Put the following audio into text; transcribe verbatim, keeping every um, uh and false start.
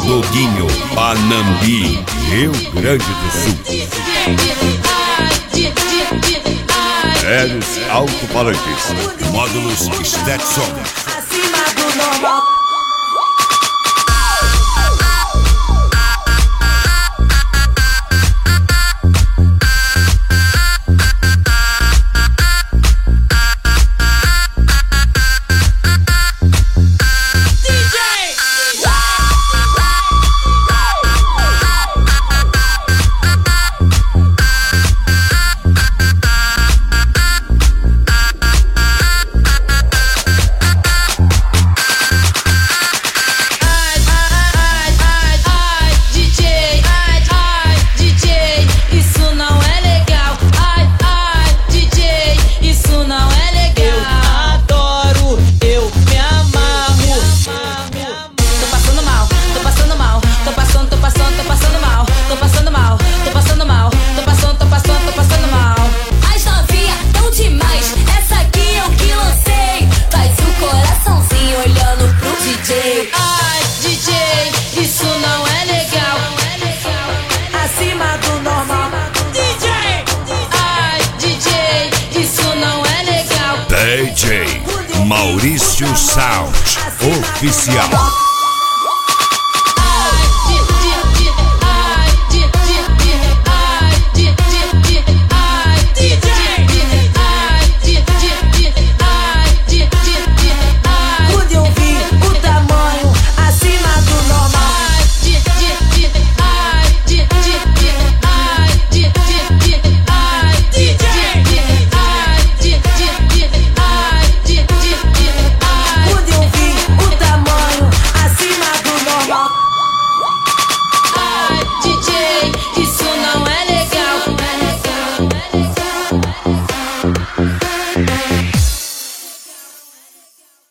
Doguinho, Panambi, Rio Grande do Sul. Eros Alto-Falantes, módulos Stetson. Acima do normal. Ai, D J, isso não é legal. Acima do normal. D J, ai, D J, isso não é legal. D J Maurício Sound Oficial.